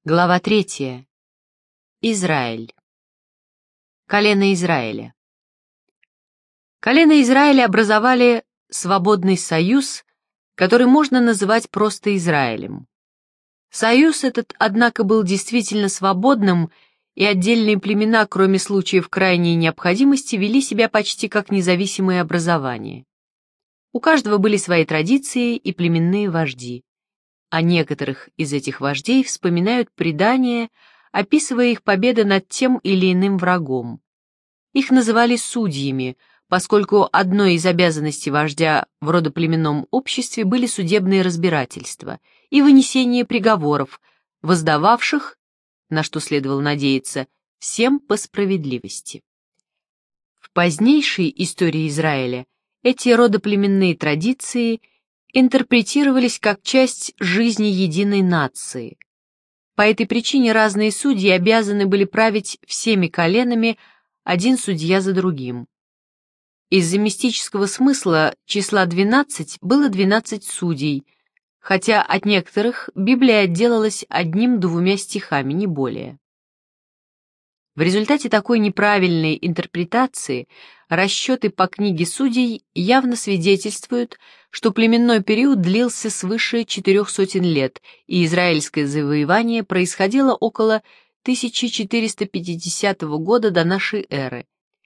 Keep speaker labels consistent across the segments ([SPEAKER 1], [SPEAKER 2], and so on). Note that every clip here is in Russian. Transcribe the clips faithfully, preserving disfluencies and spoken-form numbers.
[SPEAKER 1] Глава третья. Израиль. Колено Израиля. Колено Израиля образовали свободный союз, который можно называть просто Израилем. Союз этот, однако, был действительно свободным, и отдельные племена, кроме случаев крайней необходимости, вели себя почти как независимые образования. У каждого были свои традиции и племенные вожди. О некоторых из этих вождей вспоминают предания, описывая их победы над тем или иным врагом. Их называли судьями, поскольку одной из обязанностей вождя в родоплеменном обществе были судебные разбирательства и вынесение приговоров, воздававших, на что следовало надеяться, всем по справедливости. В позднейшей истории Израиля эти родоплеменные традиции интерпретировались как часть жизни единой нации. По этой причине разные судьи обязаны были править всеми коленами, один судья за другим. Из-за мистического смысла числа двенадцать было двенадцать судей, хотя от некоторых Библия отделалась одним-двумя стихами, не более. В результате такой неправильной интерпретации расчеты по книге Судей явно свидетельствуют, что племенной период длился свыше четырех сотен лет, и израильское завоевание происходило около тысяча четыреста пятидесятого года до нашей эры.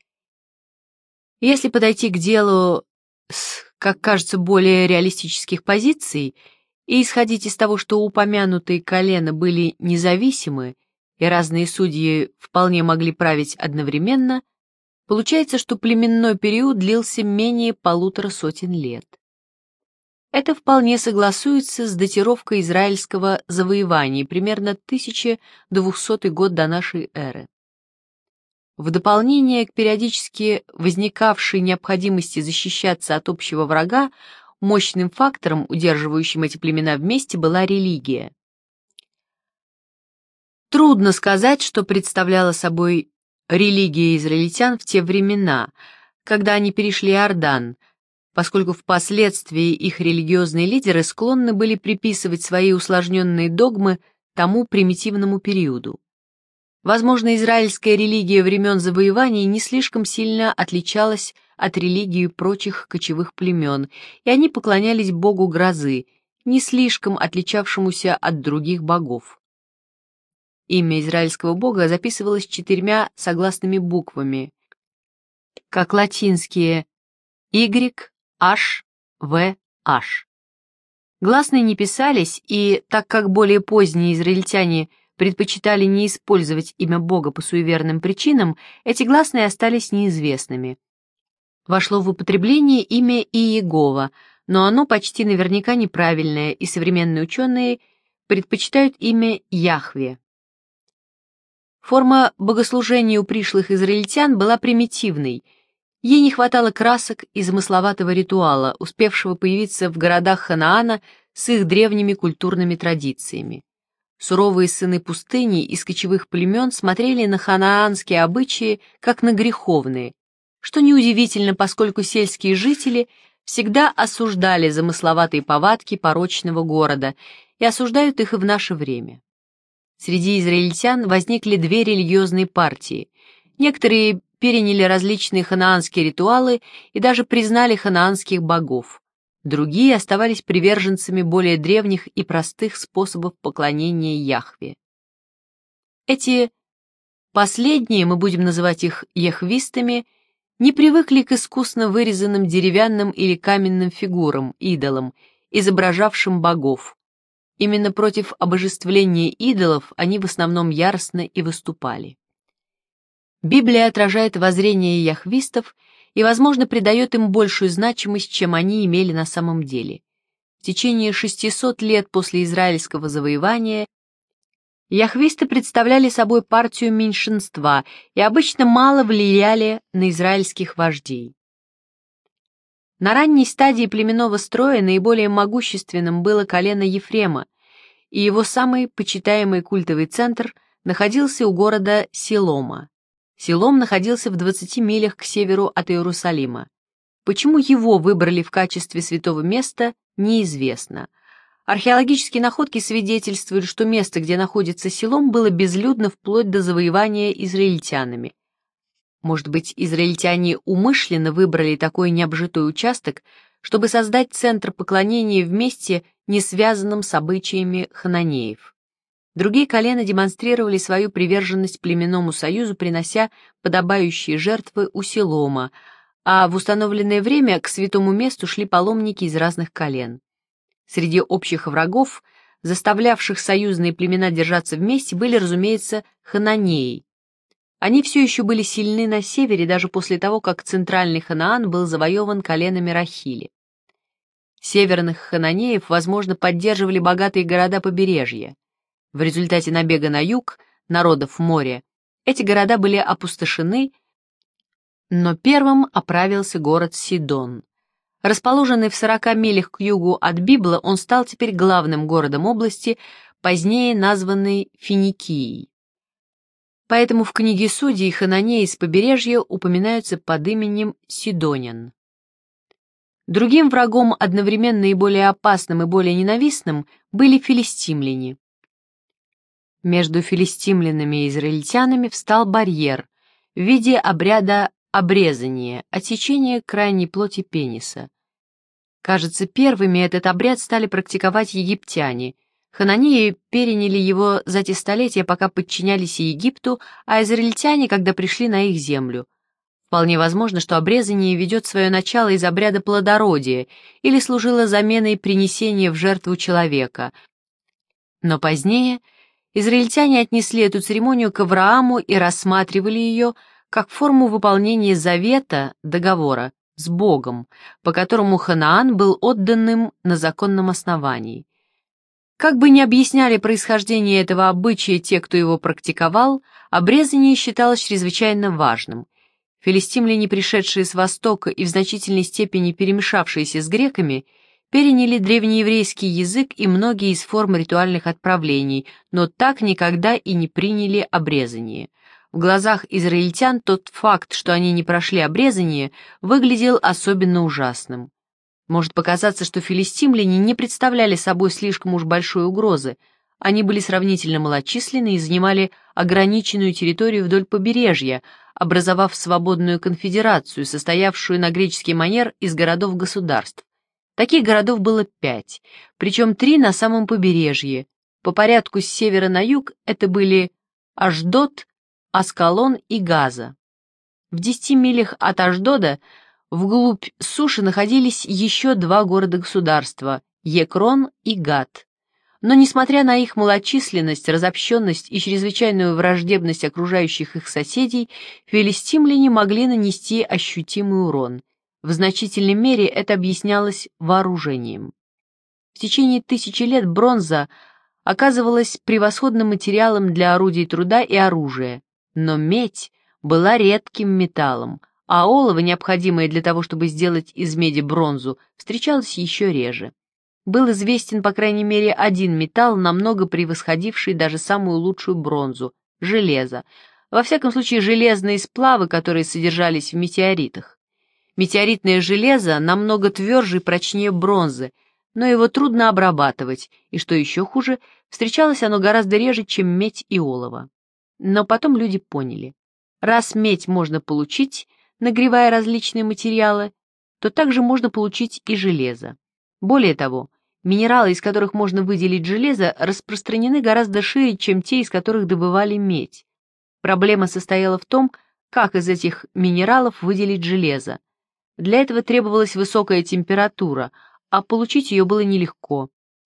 [SPEAKER 1] Если подойти к делу с, как кажется, более реалистических позиций и исходить из того, что упомянутые колена были независимы, и разные судьи вполне могли править одновременно, получается, что племенной период длился менее полутора сотен лет. Это вполне согласуется с датировкой израильского завоевания, примерно тысяча двухсотый год до нашей эры. В дополнение к периодически возникавшей необходимости защищаться от общего врага, мощным фактором, удерживающим эти племена вместе, была религия. Трудно сказать, что представляла собой религия израильтян в те времена, когда они перешли Иордан, поскольку впоследствии их религиозные лидеры склонны были приписывать свои усложненные догмы тому примитивному периоду. Возможно, израильская религия времен завоевания не слишком сильно отличалась от религии прочих кочевых племен, и они поклонялись богу грозы, не слишком отличавшемуся от других богов. Имя израильского бога записывалось четырьмя согласными буквами, как латинские Y, H, V, H. Гласные не писались, и так как более поздние израильтяне предпочитали не использовать имя Бога по суеверным причинам, эти гласные остались неизвестными. Вошло в употребление имя Иегова, но оно почти наверняка неправильное, и современные ученые предпочитают имя Яхве. Форма богослужения у пришлых израильтян была примитивной. Ей не хватало красок и замысловатого ритуала, успевшего появиться в городах Ханаана с их древними культурными традициями. Суровые сыны пустыни из кочевых племен смотрели на ханаанские обычаи как на греховные, что неудивительно, поскольку сельские жители всегда осуждали замысловатые повадки порочного города и осуждают их и в наше время. Среди израильтян возникли две религиозные партии. Некоторые переняли различные ханаанские ритуалы и даже признали ханаанских богов. Другие оставались приверженцами более древних и простых способов поклонения Яхве. Эти последние, мы будем называть их яхвистами, не привыкли к искусно вырезанным деревянным или каменным фигурам, идолам, изображавшим богов. Именно против обожествления идолов они в основном яростно и выступали. Библия отражает воззрение яхвистов и, возможно, придает им большую значимость, чем они имели на самом деле. В течение шестисот лет после израильского завоевания яхвисты представляли собой партию меньшинства и обычно мало влияли на израильских вождей. На ранней стадии племенного строя наиболее могущественным было колено Ефрема, и его самый почитаемый культовый центр находился у города Силома. Силом находился в двадцати милях к северу от Иерусалима. Почему его выбрали в качестве святого места, неизвестно. Археологические находки свидетельствуют, что место, где находится селом, было безлюдно вплоть до завоевания израильтянами. Может быть, израильтяне умышленно выбрали такой необжитой участок, чтобы создать центр поклонения в месте, не связанном с обычаями хананеев. Другие колена демонстрировали свою приверженность племенному союзу, принося подобающие жертвы у Силома, а в установленное время к святому месту шли паломники из разных колен. Среди общих врагов, заставлявших союзные племена держаться вместе, были, разумеется, хананеи. Они все еще были сильны на севере, даже после того, как центральный Ханаан был завоеван коленами Рахили. Северных хананеев, возможно, поддерживали богатые города побережья. В результате набега на юг, народов моря, эти города были опустошены, но первым оправился город Сидон. Расположенный в сорока милях к югу от Библа, он стал теперь главным городом области, позднее названной Финикией. Поэтому в книге Судей хананеи с побережья упоминаются под именем Сидонян. Другим врагом, одновременно и более опасным, и более ненавистным, были филистимляне. Между филистимлянами и израильтянами встал барьер в виде обряда обрезания, отсечения крайней плоти пениса. Кажется, первыми этот обряд стали практиковать египтяне. Хананеи переняли его за те столетия, пока подчинялись Египту, а израильтяне, когда пришли на их землю. Вполне возможно, что обрезание ведет свое начало из обряда плодородия или служило заменой принесения в жертву человека. Но позднее израильтяне отнесли эту церемонию к Аврааму и рассматривали ее как форму выполнения завета, договора, с Богом, по которому Ханаан был отданным на законном основании. Как бы ни объясняли происхождение этого обычая те, кто его практиковал, обрезание считалось чрезвычайно важным. Филистимляне, пришедшие с Востока и в значительной степени перемешавшиеся с греками, переняли древнееврейский язык и многие из форм ритуальных отправлений, но так никогда и не приняли обрезание. В глазах израильтян тот факт, что они не прошли обрезание, выглядел особенно ужасным. Может показаться, что филистимляне не представляли собой слишком уж большой угрозы. Они были сравнительно малочисленны и занимали ограниченную территорию вдоль побережья, образовав свободную конфедерацию, состоявшую на греческий манер из городов-государств. Таких городов было пять, причем три на самом побережье. По порядку с севера на юг это были Ашдод, Аскалон и Газа. В десяти милях от Ашдода вглубь суши находились еще два города-государства – Екрон и Гат. Но, несмотря на их малочисленность, разобщенность и чрезвычайную враждебность окружающих их соседей, филистимляне могли нанести ощутимый урон. В значительной мере это объяснялось вооружением. В течение тысячи лет бронза оказывалась превосходным материалом для орудий труда и оружия, но медь была редким металлом, а олово, необходимое для того, чтобы сделать из меди бронзу, встречалось еще реже. Был известен, по крайней мере, один металл, намного превосходивший даже самую лучшую бронзу — железо. Во всяком случае, железные сплавы, которые содержались в метеоритах. Метеоритное железо намного тверже и прочнее бронзы, но его трудно обрабатывать, и, что еще хуже, встречалось оно гораздо реже, чем медь и олово. Но потом люди поняли, раз медь можно получить, нагревая различные материалы, то также можно получить и железо. Более того, минералы, из которых можно выделить железо, распространены гораздо шире, чем те, из которых добывали медь. Проблема состояла в том, как из этих минералов выделить железо. Для этого требовалась высокая температура, а получить ее было нелегко.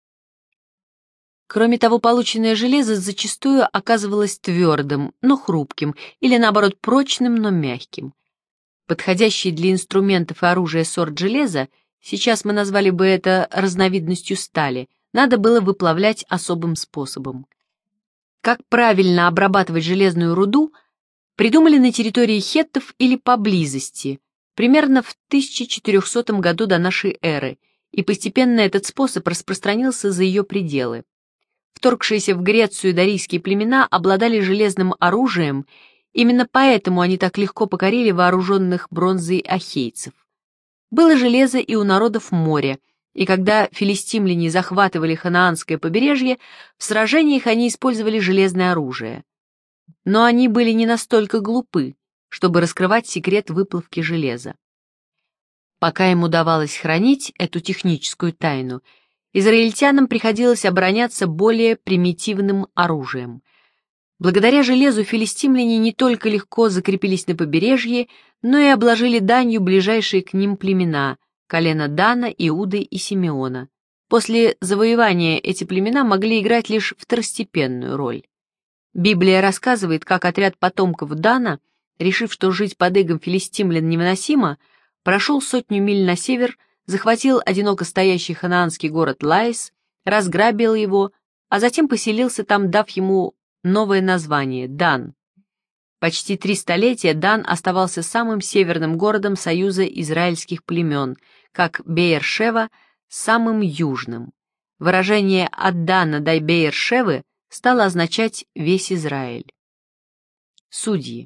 [SPEAKER 1] Кроме того, полученное железо зачастую оказывалось твердым, но хрупким, или наоборот прочным, но мягким. Подходящий для инструментов и оружия сорт железа, сейчас мы назвали бы это разновидностью стали, надо было выплавлять особым способом. Как правильно обрабатывать железную руду, придумали на территории хеттов или поблизости, примерно в тысяча четырехсотом году до нашей эры, и постепенно этот способ распространился за ее пределы. Вторгшиеся в Грецию дарийские племена обладали железным оружием, именно поэтому они так легко покорили вооруженных бронзой ахейцев. Было железо и у народов моря, И когда филистимляне захватывали ханаанское побережье, в сражениях они использовали железное оружие. Но они были не настолько глупы, чтобы раскрывать секрет выплавки железа. Пока им удавалось хранить эту техническую тайну, израильтянам приходилось обороняться более примитивным оружием. Благодаря железу филистимляне не только легко закрепились на побережье, но и обложили данью ближайшие к ним племена – колена Дана, Иуды и Симеона. После завоевания эти племена могли играть лишь второстепенную роль. Библия рассказывает, как отряд потомков Дана, решив, что жить под игом филистимлян невыносимо, прошел сотню миль на север, захватил одиноко стоящий ханаанский город Лаис, разграбил его, а затем поселился там, дав ему новое название – Дан. Почти три столетия Дан оставался самым северным городом союза израильских племен, как Беер-Шева – самым южным. Выражение «от Дана до Беер-Шевы» стало означать «весь Израиль». Судьи.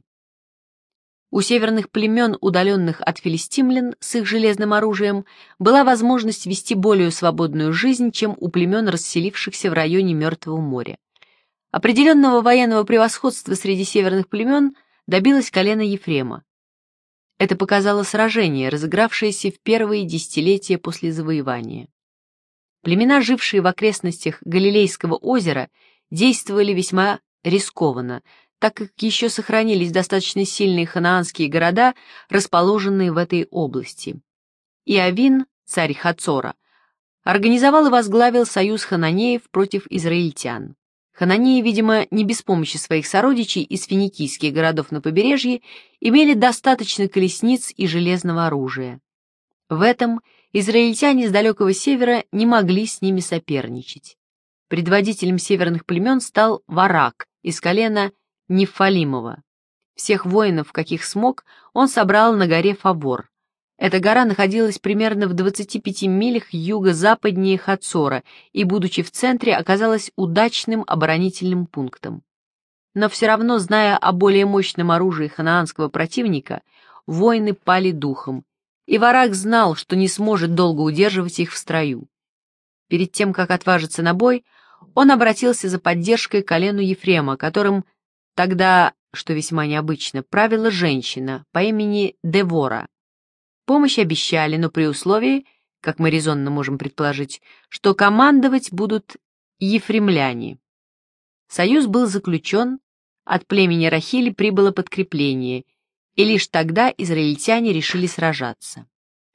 [SPEAKER 1] У северных племен, удаленных от филистимлян с их железным оружием, была возможность вести более свободную жизнь, чем у племен, расселившихся в районе Мертвого моря. Определенного военного превосходства среди северных племен добилось колено Ефрема. Это показало сражение, разыгравшееся в первые десятилетия после завоевания. Племена, жившие в окрестностях Галилейского озера, действовали весьма рискованно, так как еще сохранились достаточно сильные ханаанские города, расположенные в этой области. Иовин, царь Хацора, организовал и возглавил союз хананеев против израильтян. Хананеи, видимо, не без помощи своих сородичей из финикийских городов на побережье, имели достаточно колесниц и железного оружия. В этом израильтяне с далекого севера не могли с ними соперничать. Предводителем северных племен стал Варак из колена Нефалимова. Всех воинов, каких смог, он собрал на горе Фавор. Эта гора находилась примерно в двадцати пяти милях юго-западнее Хацора и, будучи в центре, оказалась удачным оборонительным пунктом. Но все равно, зная о более мощном оружии ханаанского противника, воины пали духом, и Варак знал, что не сможет долго удерживать их в строю. Перед тем, как отважиться на бой, он обратился за поддержкой к колену Ефрема, которым тогда, что весьма необычно, правила женщина по имени Девора. Помощь обещали, но при условии, как мы резонно можем предположить, что командовать будут ефремляне. Союз был заключен, от племени Рахили прибыло подкрепление, и лишь тогда израильтяне решили сражаться.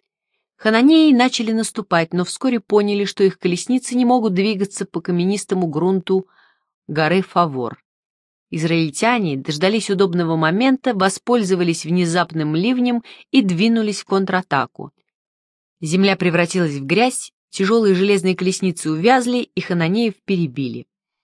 [SPEAKER 1] Хананеи начали наступать, но вскоре поняли, что их колесницы не могут двигаться по каменистому грунту горы Фавор. Израильтяне дождались удобного момента, воспользовались внезапным ливнем и двинулись в контратаку. Земля превратилась в грязь, тяжелые железные колесницы увязли, и хананеев перебили.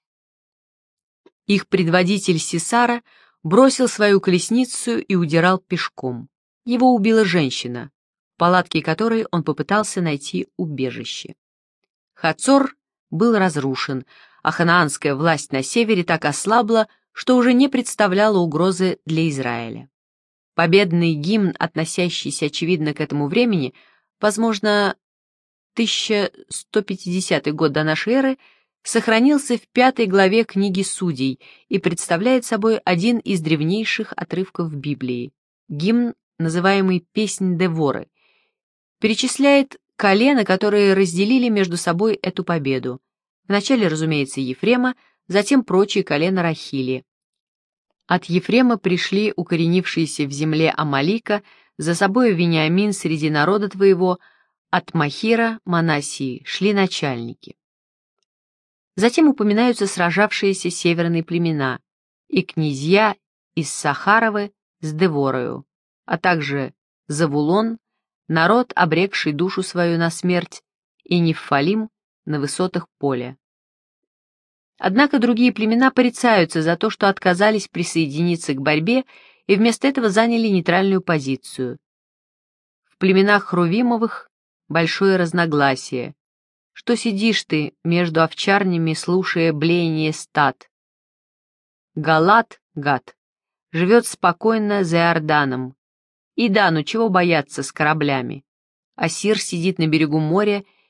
[SPEAKER 1] Их предводитель Сисара бросил свою колесницу и удирал пешком. Его убила женщина, в палатке которой он попытался найти убежище. Хацор был разрушен, а ханаанская власть на севере так ослабла, что уже не представляло угрозы для Израиля. Победный гимн, относящийся, очевидно, к этому времени, возможно, тысяча сто пятидесятый год до нашей эры, сохранился в пятой главе книги Судей и представляет собой один из древнейших отрывков Библии. Гимн, называемый «Песнь Деворы», перечисляет колена, которые разделили между собой эту победу. Вначале, разумеется, Ефрема, затем прочие колена Рахили. От Ефрема пришли укоренившиеся в земле Амалика, за собою Вениамин среди народа твоего, от Махира, Манассии, шли начальники. Затем упоминаются сражавшиеся северные племена и князья из Сахаровы с Деворою, а также Завулон, народ, обрекший душу свою на смерть, и Нефалим на высотах поля. Однако другие племена порицаются за то, что отказались присоединиться к борьбе и вместо этого заняли нейтральную позицию. В племенах Хрувимовых большое разногласие. Что сидишь ты между овчарнями, слушая блеяние стад? Галат, гад, живет спокойно за Иорданом. И да, ну чего бояться с кораблями? Ассир сидит на берегу моря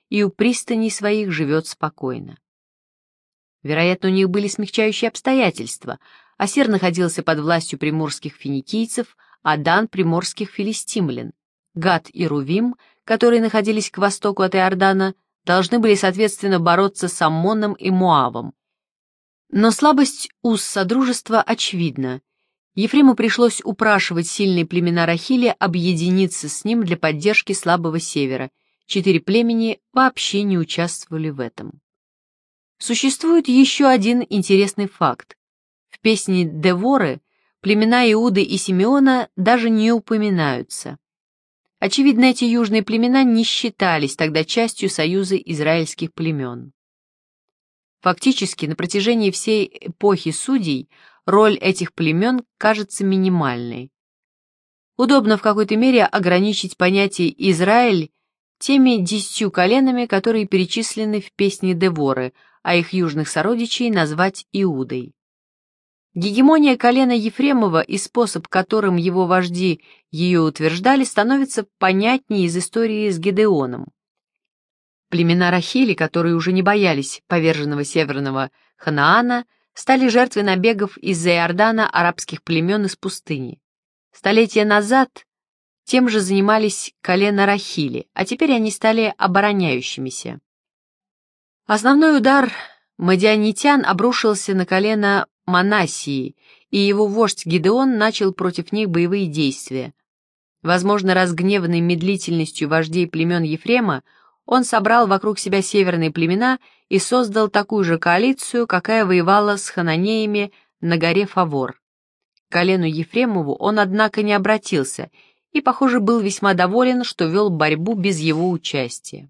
[SPEAKER 1] и у пристаней своих живет спокойно. Вероятно, у них были смягчающие обстоятельства. Ассир находился под властью приморских финикийцев, а Дан — приморских филистимлян. Гад и Рувим, которые находились к востоку от Иордана, должны были, соответственно, бороться с Аммоном и Моавом. Но слабость уз содружества очевидна. Ефрему пришлось упрашивать сильные племена Рахили объединиться с ним для поддержки слабого севера. Четыре племени вообще не участвовали в этом. Существует еще один интересный факт. В песне Деворы племена Иуды и Симеона даже не упоминаются. Очевидно, эти южные племена не считались тогда частью союза израильских племен. Фактически, на протяжении всей эпохи судей роль этих племен кажется минимальной. Удобно в какой-то мере ограничить понятие «Израиль» теми десятью коленами, которые перечислены в песне Деворы, а их южных сородичей назвать Иудой. Гегемония колена Ефремова и способ, которым его вожди ее утверждали, становится понятнее из истории с Гедеоном. Племена Рахили, которые уже не боялись поверженного северного Ханаана, стали жертвой набегов из-за Иордана арабских племен из пустыни. Столетия назад тем же занимались колено Рахили, а теперь они стали обороняющимися. Основной удар мадианитян обрушился на колено Манассии, и его вождь Гидеон начал против них боевые действия. Возможно, разгневанный медлительностью вождей племен Ефрема, он собрал вокруг себя северные племена и создал такую же коалицию, какая воевала с хананеями на горе Фавор. К колену Ефремову он, однако, не обратился и, похоже, был весьма доволен, что вел борьбу без его участия.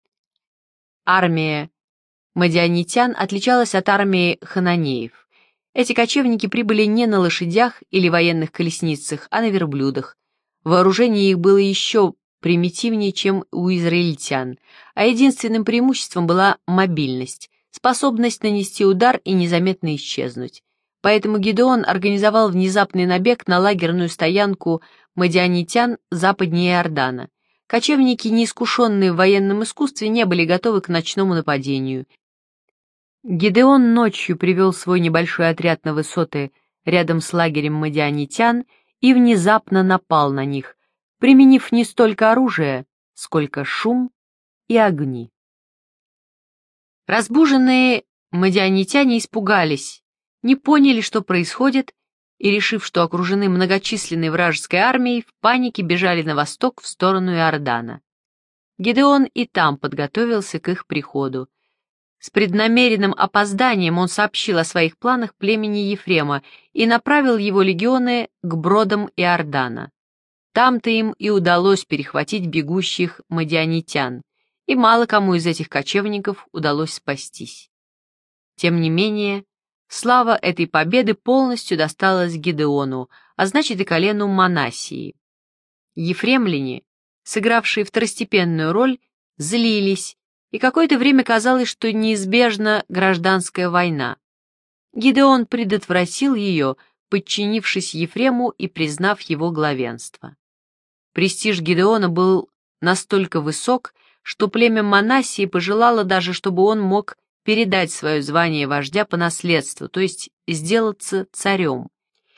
[SPEAKER 1] Армия мадианитян отличалась от армии хананеев. Эти кочевники прибыли не на лошадях или военных колесницах, а на верблюдах. Вооружение их было еще примитивнее, чем у израильтян, а единственным преимуществом была мобильность, способность нанести удар и незаметно исчезнуть. Поэтому Гидеон организовал внезапный набег на лагерную стоянку мадианитян западнее Иордана. Кочевники, неискушенные в военном искусстве, не были готовы к ночному нападению. Гидеон ночью привел свой небольшой отряд на высоты рядом с лагерем мадианитян и внезапно напал на них, применив не столько оружие, сколько шум и огни. Разбуженные мадианитяне испугались, не поняли, что происходит, и, решив, что окружены многочисленной вражеской армией, в панике бежали на восток в сторону Иордана. Гидеон и там подготовился к их приходу. С преднамеренным опозданием он сообщил о своих планах племени Ефрема и направил его легионы к бродам Иордана. Там-то им и удалось перехватить бегущих мадианитян, и мало кому из этих кочевников удалось спастись. Тем не менее, слава этой победы полностью досталась Гидеону, а значит и колену Манассии. Ефремляне, сыгравшие второстепенную роль, злились, и какое-то время казалось, что неизбежна гражданская война. Гидеон предотвратил ее, подчинившись Ефрему и признав его главенство. Престиж Гидеона был настолько высок, что племя Манассии пожелало даже, чтобы он мог передать свое звание вождя по наследству, то есть сделаться царем.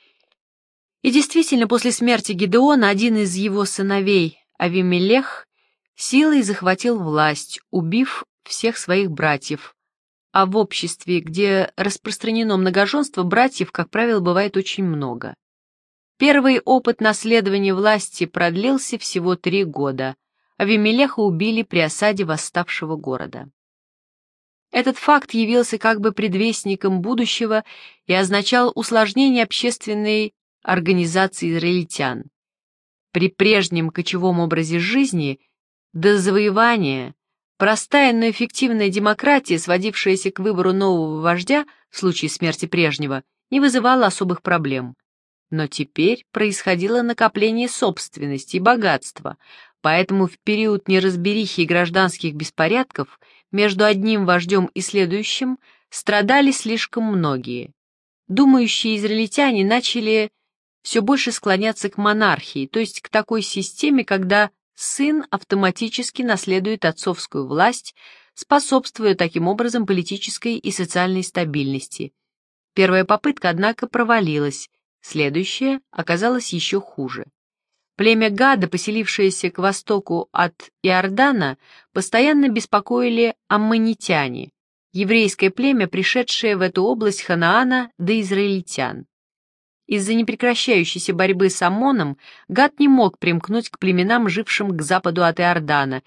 [SPEAKER 1] И действительно, после смерти Гидеона один из его сыновей, Авимелех, силой захватил власть, убив всех своих братьев, а в обществе, где распространено многоженство, братьев, как правило, бывает очень много. Первый опыт наследования власти продлился всего три года. Авимелеха убили при осаде восставшего города. Этот факт явился как бы предвестником будущего и означал усложнение общественной организации израильтян. При прежнем кочевом образе жизни до завоевания простая, но эффективная демократия, сводившаяся к выбору нового вождя в случае смерти прежнего, не вызывала особых проблем. Но теперь происходило накопление собственности и богатства, поэтому в период неразберихи и гражданских беспорядков между одним вождем и следующим страдали слишком многие. Думающие израильтяне начали все больше склоняться к монархии, то есть к такой системе, когда сын автоматически наследует отцовскую власть, способствуя таким образом политической и социальной стабильности. Первая попытка, однако, провалилась, следующая оказалась еще хуже. Племя Гада, поселившееся к востоку от Иордана, постоянно беспокоили аммонитяне, еврейское племя, пришедшее в эту область Ханаана до израильтян. Из-за непрекращающейся борьбы с Аммоном Гад не мог примкнуть к племенам, жившим к западу от Иордана,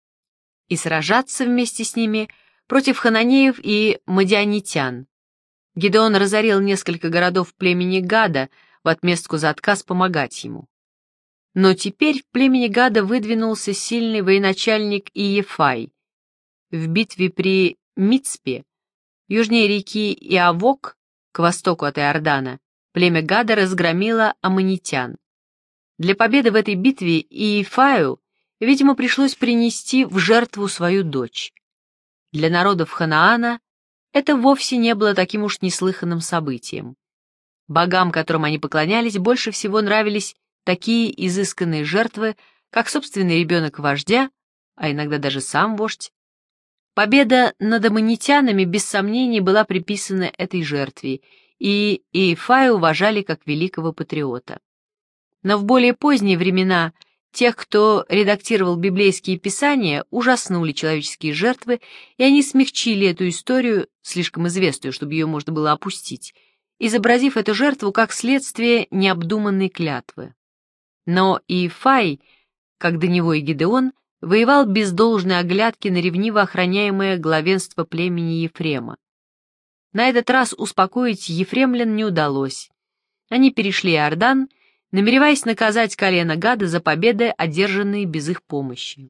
[SPEAKER 1] и сражаться вместе с ними против хананеев и мадианитян. Гидеон разорил несколько городов племени Гада в отместку за отказ помогать ему. Но теперь в племени Гада выдвинулся сильный военачальник Иефай. В битве при Мицпе, южнее реки Иавок, к востоку от Иордана, племя Гада разгромило аммонитян. Для победы в этой битве Иефаю, видимо, пришлось принести в жертву свою дочь. Для народов Ханаана это вовсе не было таким уж неслыханным событием. Богам, которым они поклонялись, больше всего нравились такие изысканные жертвы, как собственный ребенок вождя, а иногда даже сам вождь. Победа над аммонитянами без сомнений была приписана этой жертве, и Иефая уважали как великого патриота. Но в более поздние времена тех, кто редактировал библейские писания, ужаснули человеческие жертвы, и они смягчили эту историю, слишком известную, чтобы ее можно было опустить, изобразив эту жертву как следствие необдуманной клятвы. Но Иефай, как до него и Гидеон, воевал без должной оглядки на ревниво охраняемое главенство племени Ефрема. На этот раз успокоить ефремлян не удалось. Они перешли Иордан, намереваясь наказать колено Гада за победы, одержанные без их помощи.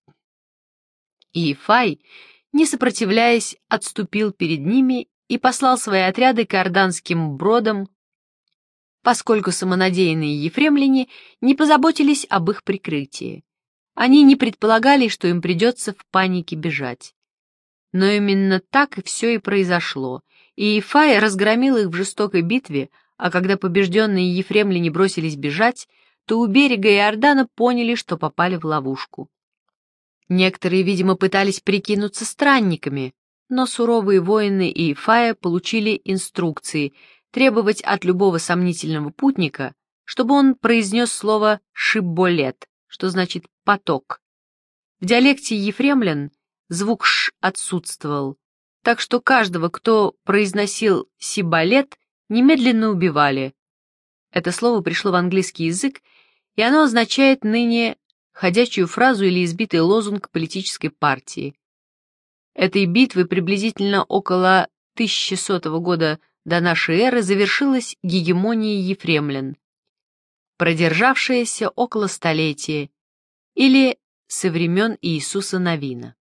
[SPEAKER 1] Иефай, не сопротивляясь, отступил перед ними и послал свои отряды к иорданским бродам, поскольку самонадеянные ефремляне не позаботились об их прикрытии. Они не предполагали, что им придется в панике бежать. Но именно так и все и произошло, и Иефай разгромил их в жестокой битве, а когда побежденные ефремляне бросились бежать, то у берега Иордана поняли, что попали в ловушку. Некоторые, видимо, пытались прикинуться странниками, но суровые воины Иефая получили инструкции требовать от любого сомнительного путника, чтобы он произнес слово «шибболет», что значит «поток». В диалекте ефремлян звук «ш» отсутствовал, так что каждого, кто произносил «сиболет», немедленно убивали. Это слово пришло в английский язык, и оно означает ныне ходячую фразу или избитый лозунг политической партии. Этой битвы приблизительно около тысяча сотого года до нашей эры завершилась гегемония ефремлян, продержавшаяся около столетия, или со времен Иисуса Навина.